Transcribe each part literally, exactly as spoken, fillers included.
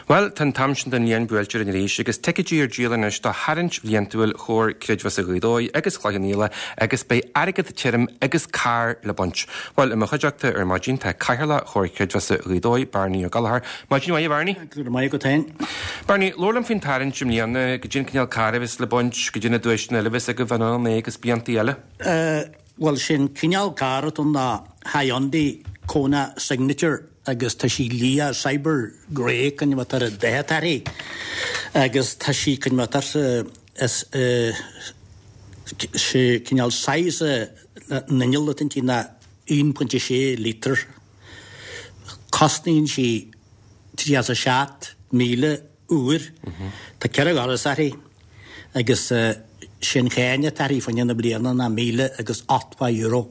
Well, tan tamsin den líon builtir in rééis agus teicidir díalan is tá harint bbliantúil chóir cridhas a gúdóid agus chláganíla agus bei agad tírim agus cá le bunt. Well, im chuideachta ar maidín tá caiharla chóir cridhas a gúdóid Barney a galahar. Maidín mai Barney? Mai go tain. Barney, lorlam fin tarint jim líana go djin cinál carvis le bunt go djin a dúisna le vis a go bhanna mé agus bianti eile? Uh, well, sin cinál carat on na hayondi Kona signature agus tá sí lia cyber grey kan matar dehatari agus tá sí kan matar as she kinal size nanil tinna one point six liter costing she trias a shat mile uur tá ceagar sari agus sin chéine tarif fan na bliana na mile agus eight euro.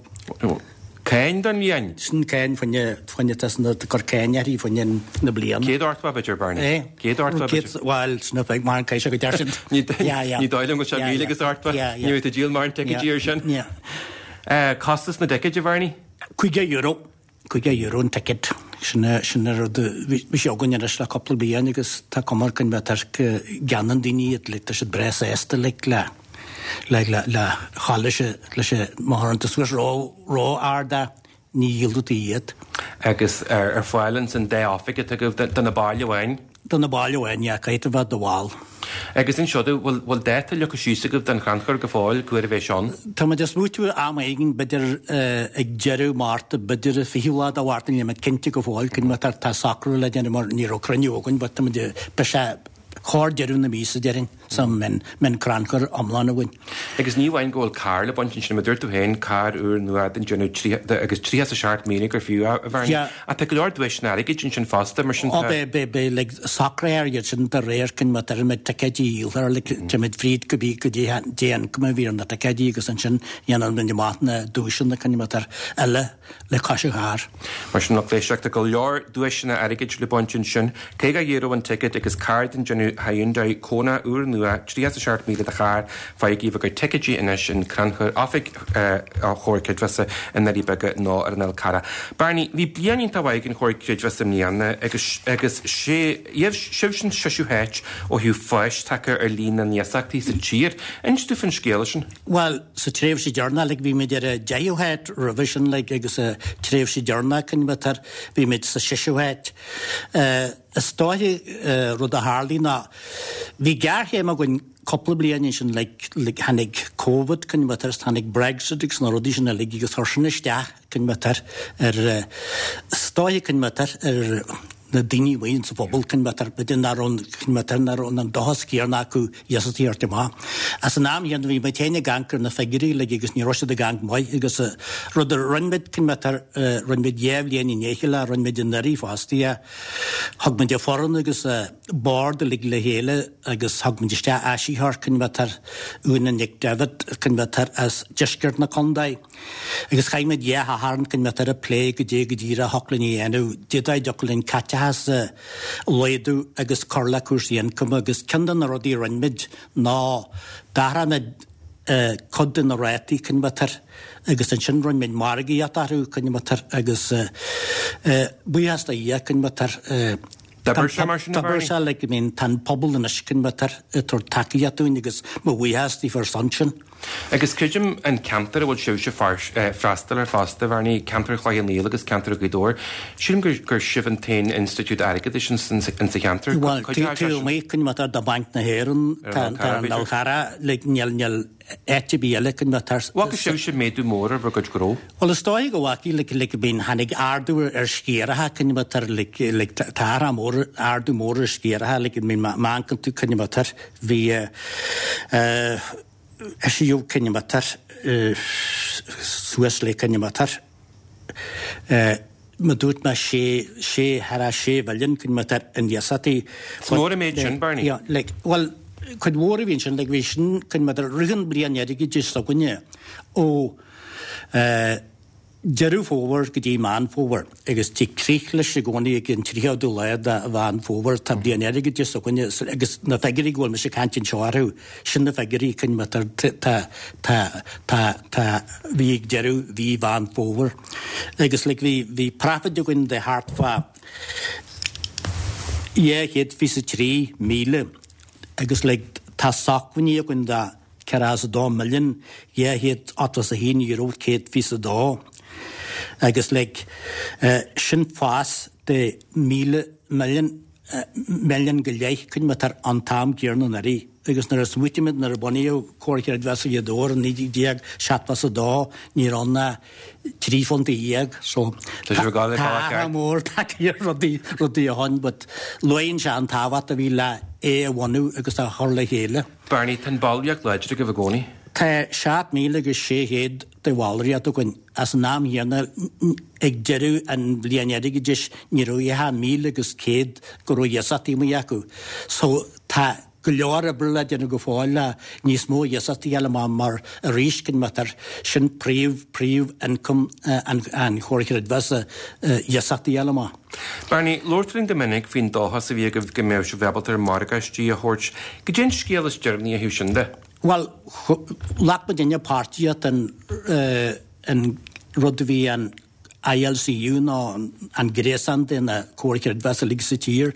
Cain dan líon? Sin cain fanne fanne tasna corcéinearí fanne na bliana. Céad ortfa bitir Barney? Eh? Céad ortfa bitir? Well, sna fag mar caiise go dearsin. Ja, ja. Ní dáilm go se míle agus ortfa? Ní a díal mar teicidir sin? Ja. Costas na decade Barney? Cuige euro. Cuige euro an ticket. Sinna sinna vi sjogan er sla couple bian agus tá komar kan betar ganan dini et litt se bresa este lekla. Like la la halische lische mahant to swiss raw raw arda ni yielded yet agus er er violence and day off it to go the na balja wine the na balja wine ja kait about the wall agus in shodu will will that look shusig of den kranker gefall curvation tama just mutu am eigen bitter ag jeru mart bitter fihula da warten je met kinte gefall kin met ta sacro le den mar ni rokranjogen but tama de besha hard derun na misa derin some men men kranker amlana win agus ní wain goal car le bunch sin madur to hen car ur nuad in genu agus tri has a sharp meaning or few a te lord wishnari kitchen sin faster mar sin be be be like sacre you sin the rare kin matter met takedi or like mit fried could be could den come vir na takedi gus sin yanan ben matna dushin kan matter alle le kashgar mar sin nok leishach go lord duishna arigich le bunch sin kega euro one ticket agus card in genu Hyundai Kona ur nua tri has a sharp meaning the car fa give a tickety in in kranker afik a chorkid was in the bega no arnel cara Barney vi blianin ta waig in chorkid was ni an agus agus she yev shivshin shishu hatch or hu fish tacker er lean and yasakti se cheer and stufen skelischen well so trev she journal like vi med der jayo hat revision like agus a trev she journal kan better vi med se shishu hat uh a story uh roda harlina vi gar hema gon couple blianischen like like hanig covid kan better hanig brexit is no additional like gus horsnesta kan better er story kan better er the dini ways of bubble can better but in our own maternal on the hoskier ku yesati artema as an am yen we maintain ganker na figure like gus ni russia the gang mai gus rod run mit can better run mit yevli in yehla run mit in the fastia hog mit the foreign gus board like le hele gus hog mit sta ashi har can better un nick david can better as geskert na kondai gus khay mit yeah harn can better play gede gedira hoklini and did I ducklin cat has uh, Loidu agus Carla Kursian come agus Kandan Rodi Ranmid na Daramid uh, Kodin Rati can matter agus and Chinron mid Margi Yataru can matter agus uh, uh, we has the yakin matter uh, Tabersha like I mean tan pobble in a skin matter it or takiatu nigus but we has the first function agus cujum and canter will show you fast faster faster varni canter chai neil agus canter gidor shim gur seventeen institute editions in in the canter well to make can matter the bank na heron tan tan alhara like nyal nyal at be like matter what show you made do more of a good grow well story go waki like like bin hanig ardu er skera ha can matter like like tara more ardu more skera ha like min man kan tu can matter vi uh as you can matter Swiss can matter uh madut ma she she hara she valin can matter and yasati more imagine Barney yeah like well could war vision like vision can matter rigan brian yadigi just sokunya oh uh Jeru forward gedi man forward agus ti kriklish goni again trio do da van forward tabli energy just so when agus na fagiri gol me kan tin charu shin na fagiri kan matter ta ta ta ta vi jeru vi van forward agus like vi vi profit in the heart for Ie, chéad fi sa trí míle, agus le tá sachaní gon da ceras a dá million, ie chéad atlas a hín euro chéad fi sa dá. Agus le uh, sin fás de míle million, uh, million go leich cyn matar antam gyrna nari. Agus nar a smwytimid nar a bonio córcead vesa i dór, ni di diag siatlas a dá, ni ronna trí font i iag. So, ta mór, ta cyr rodi a hon, but loin se an tafat a fi la e a wanu agus a chorla héle. Barney, tan balbiag leid ag a fagoni? Ta siat míle agus sé héad de walri at o gyn, as nam hierna ag jeru an blianedig jys ni roi ha míle agus céad goro yasat i mu yaku. So, ta Gullior a brilla dyn go fáil níos mó yasati ala ma mar a rískin matar sin prív prív income an an chórcead vesa yasati ala ma. Barney, Lordring Dominic fin dóhas a vi ag gymau se vebaltar margastí a hort gyn sgélas Germany a húsinde? Well, lak ma dynja partiat an an rodvi an I L C U na an gresand in a chórcead vesa ligsitír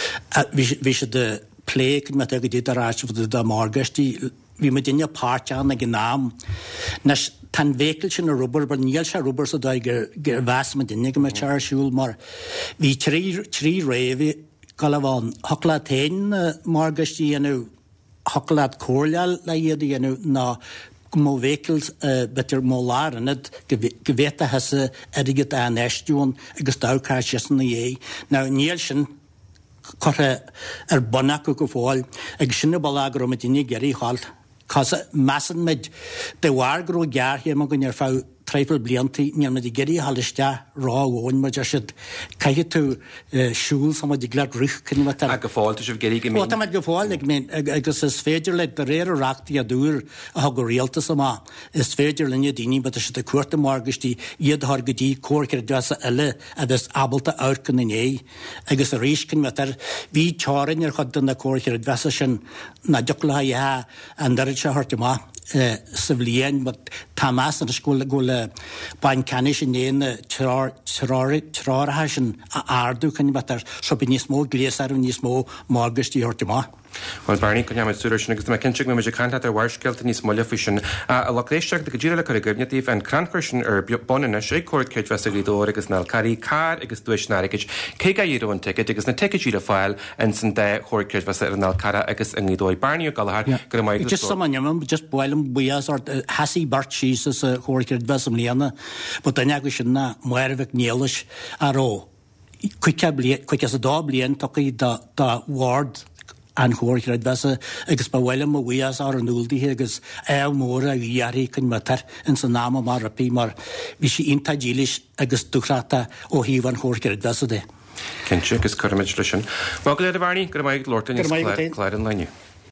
vi se de plek met ag dit arach for the margasti vi med dinja partjan ag nam nas tan vekelchen a rubber but niel sha rubber so da ger vas med dinja me char shul mar vi tri tri revi kalavan hakla ten margasti anu hakla korlal la yedi anu na mo vehicles uh, better molar and it geweta hasse ediget an estuon agus daukasjessen ye now nielsen Corre er bonnac go fáil ag sinna balagro mit inni geri halt cos massan med de wargro gar hier ma gon er fá treifel blianti ni med geri halsta rá on ma just kai tu shul some de glad rich kin wat ag fáil tu geri gemin wat ma go fáil ag men ag is féidir le beréir rachti a dúr a go realta sama is féidir linne dini bet is de kurte margesti iad har gedi korker dasa elle adas abalta outken in ei ag is riskin wat er vi charin er had na korker dasa sin na jokla ja and der is hartma civilian but Thomas in the school go le ban canish in the trar trar trar hashin ardu can but there so be nismo glaser nismo margesti hartma. Well, Barney, can you have a solution? Because my kinship me magic can't have the worst guilt in his small fission. A lot less check the Gajira Carignative and Crankerson or Bonin and Shake Court Cage Vestigidor, because Nalcari car, because Duish Narikich, Kega Euro and ticket, because the ticket file and send the Court Cage Vestig Nalcara, because Angidoi Barney or Galahad. Just some on just boil them, we are Hassy Bart cheese as a Court Cage Vesumliana, but the Nagushin, Moervik Nielish, Aro. Quick as a doubly and Toki the ward. An chórcead vesa agus ba bhfuilm a bhuias ar an úldaithe agus é mór a dhearraí chun matar in san náma mar rapí mar bhí sí ionta dílis agus dúchráta ó híomh an chórcead vesa de. Cinse agus curmid leisin. Má go léad a bharnaí, go mbeidh Lortain is Clyde an Leniu.